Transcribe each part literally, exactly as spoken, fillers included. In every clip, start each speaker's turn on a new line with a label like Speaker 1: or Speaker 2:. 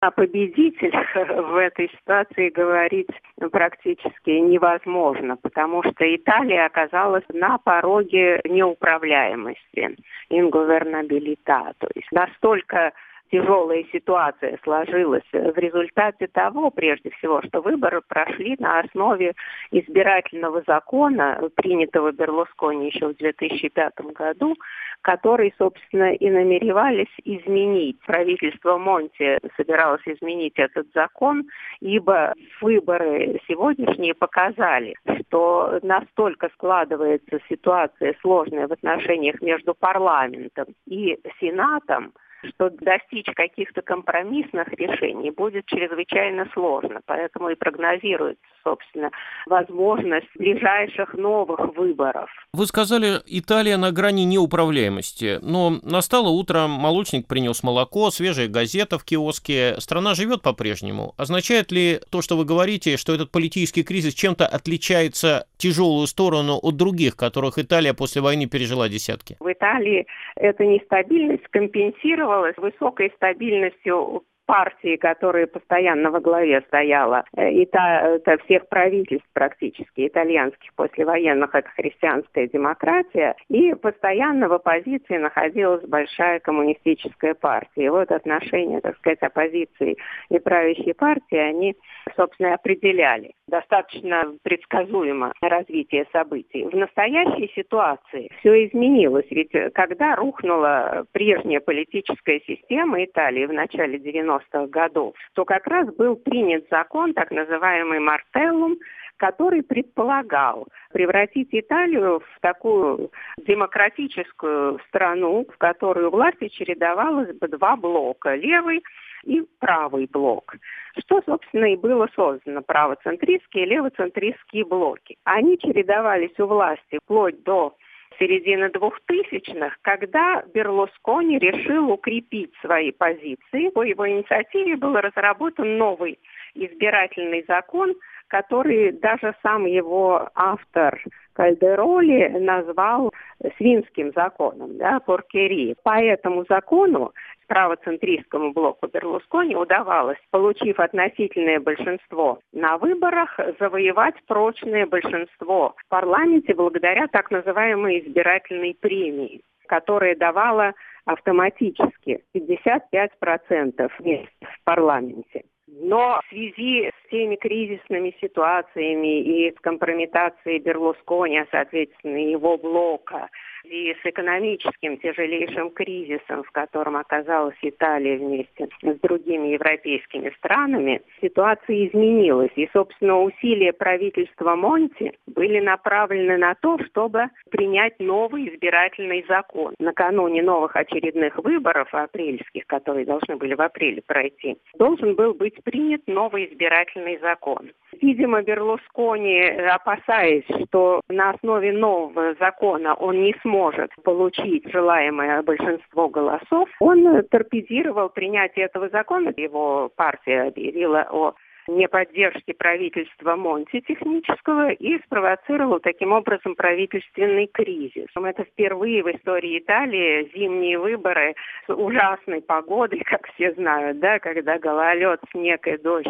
Speaker 1: О победителях в этой ситуации говорить практически невозможно, потому что Италия оказалась на пороге неуправляемости, инговернабилита. То есть настолько тяжелая ситуация сложилась в результате того, прежде всего, что выборы прошли на основе избирательного закона, принятого Берлускони еще в две тысячи пятом году, который, собственно, и намеревались изменить. Правительство Монти собиралось изменить этот закон, ибо выборы сегодняшние показали, что настолько складывается ситуация сложная в отношениях между парламентом и Сенатом, что достичь каких-то компромиссных решений будет чрезвычайно сложно. Поэтому и прогнозируется, собственно, возможность ближайших новых выборов.
Speaker 2: Вы сказали, Италия на грани неуправляемости, но настало утро, молочник принес молоко, свежая газета в киоске, страна живет по-прежнему. Означает ли то, что вы говорите, что этот политический кризис чем-то отличается тяжелую сторону от других, которых Италия после войны пережила десятки?
Speaker 1: В Италии эта нестабильность компенсировалась высокой стабильностью партии, которая постоянно во главе стояла, и та, та всех правительств практически итальянских послевоенных, это христианская демократия, и постоянно в оппозиции находилась большая коммунистическая партия. И вот отношения, так сказать, оппозиции и правящей партии, они, собственно, определяли достаточно предсказуемо развитие событий. В настоящей ситуации все изменилось, ведь когда рухнула прежняя политическая система Италии в начале девяностых годов, то как раз был принят закон, так называемый «Мартеллум», который предполагал превратить Италию в такую демократическую страну, в которой у власти чередовалось бы два блока – левый и правый блок. Что, собственно, и было создано – правоцентристские и левоцентристские блоки. Они чередовались у власти вплоть до середины двухтысячных, когда Берлускони решил укрепить свои позиции. По его инициативе был разработан новый избирательный закон, который даже сам его автор Кальдероли назвал свинским законом, да, поркери. По этому закону правоцентристскому блоку Берлускони удавалось, получив относительное большинство на выборах, завоевать прочное большинство в парламенте благодаря так называемой избирательной премии, которая давала автоматически пятьдесят пять процентов мест в парламенте. Но в связи с теми кризисными ситуациями и с компрометацией Берлускони, а соответственно его блока, и с экономическим тяжелейшим кризисом, в котором оказалась Италия вместе с другими европейскими странами, ситуация изменилась. И, собственно, усилия правительства Монти были направлены на то, чтобы принять новый избирательный закон. Накануне новых очередных выборов апрельских, которые должны были в апреле пройти, должен был быть принят новый избирательный закон. Видимо, Берлускони, опасаясь, что на основе нового закона он не сможет может получить желаемое большинство голосов, он торпедировал принятие этого закона. Его партия объявила о неподдержке правительства Монти технического и спровоцировал таким образом правительственный кризис. Это впервые в истории Италии зимние выборы с ужасной погодой, как все знают, да, когда гололед, снег и дождь,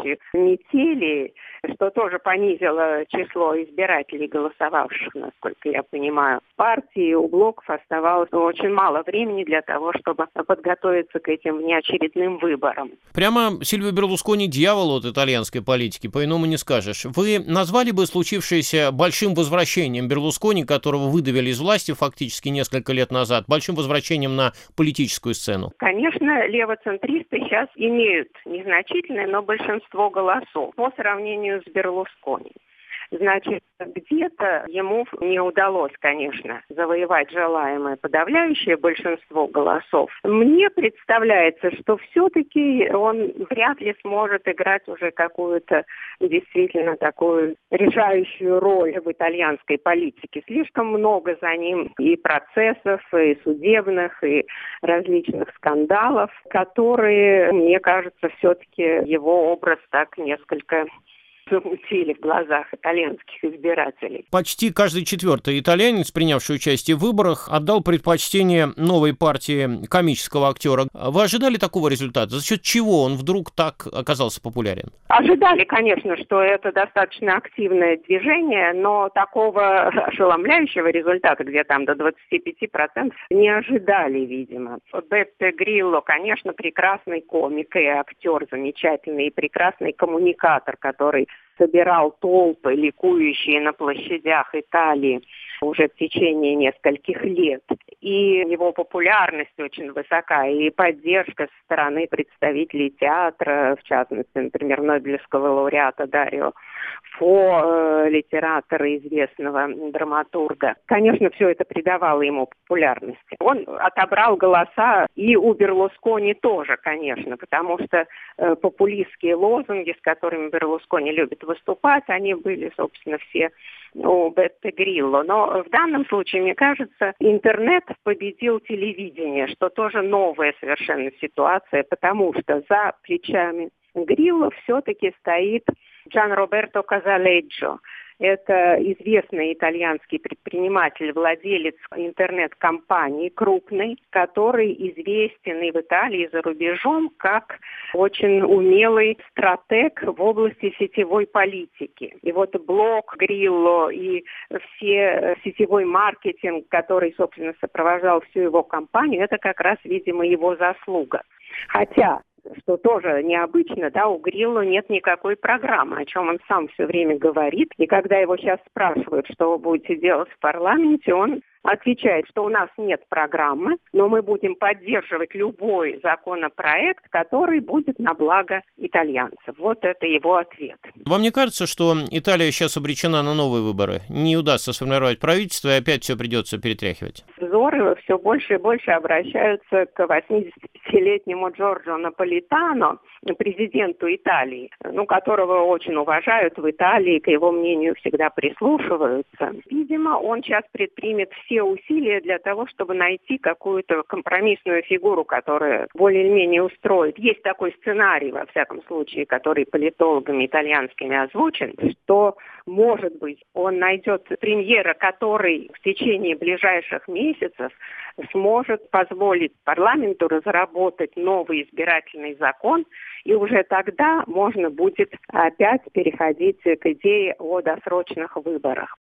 Speaker 1: метели, что тоже понизило число избирателей, голосовавших, насколько я понимаю. Партии у блоков оставалось очень мало времени для того, чтобы подготовиться к этим внеочередным выборам.
Speaker 2: Прямо Сильвио Берлускони дьявол от итальянской политики, по-иному не скажешь. Вы назвали бы случившееся большим возвращением Берлускони, которого выдавили из власти фактически несколько лет назад, большим возвращением на политическую сцену?
Speaker 1: Конечно, левоцентристы сейчас имеют незначительное, но большинство голосов по сравнению с Берлускони. Значит, где-то ему не удалось, конечно, завоевать желаемое подавляющее большинство голосов. Мне представляется, что все-таки он вряд ли сможет играть уже какую-то действительно такую решающую роль в итальянской политике. Слишком много за ним и процессов, и судебных, и различных скандалов, которые, мне кажется, все-таки его образ так несколько замутили в глазах итальянских избирателей.
Speaker 2: Почти каждый четвертый итальянец, принявший участие в выборах, отдал предпочтение новой партии комического актера. Вы ожидали такого результата? За счет чего он вдруг так оказался популярен?
Speaker 1: Ожидали, конечно, что это достаточно активное движение, но такого ошеломляющего результата, где там до двадцати пяти процентов, не ожидали, видимо. Беппе Грилло, конечно, прекрасный комик и актер замечательный, и прекрасный коммуникатор, который собирал толпы, ликующие на площадях Италии уже в течение нескольких лет. И его популярность очень высока, и поддержка со стороны представителей театра, в частности, например, Нобелевского лауреата Дарио Фо, э, литератора, известного драматурга. Конечно, все это придавало ему популярности. Он отобрал голоса и у Берлускони тоже, конечно, потому что э, популистские лозунги, с которыми Берлускони любит выступать, они были, собственно, все у Беппе Грилло. Но в данном случае, мне кажется, интернет победил телевидение, что тоже новая совершенно ситуация, потому что за плечами Грилло все-таки стоит Джанроберто Казаледжо. Это известный итальянский предприниматель, владелец интернет-компании крупной, который известен и в Италии, и за рубежом как очень умелый стратег в области сетевой политики. И вот блог Грилло и все сетевой маркетинг, который, собственно, сопровождал всю его компанию, это как раз, видимо, его заслуга. Хотя, что тоже необычно, да, у Грилло нет никакой программы, о чем он сам все время говорит. И когда его сейчас спрашивают, что вы будете делать в парламенте, он отвечает, что у нас нет программы, но мы будем поддерживать любой законопроект, который будет на благо итальянцев. Вот это его ответ.
Speaker 2: Вам не кажется, что Италия сейчас обречена на новые выборы? Не удастся сформировать правительство, и опять все придется перетряхивать?
Speaker 1: Взоры все больше и больше обращаются к восьмидесятипятилетнему Джорджо Наполитано, президенту Италии, ну, которого очень уважают в Италии, к его мнению всегда прислушиваются. Видимо, он сейчас предпримет все усилия для того, чтобы найти какую-то компромиссную фигуру, которая более-менее устроит. Есть такой сценарий, во всяком случае, который политологами итальянскими озвучен, что, может быть, он найдет премьера, который в течение ближайших месяцев сможет позволить парламенту разработать новый избирательный закон, и уже тогда можно будет опять переходить к идее о досрочных выборах.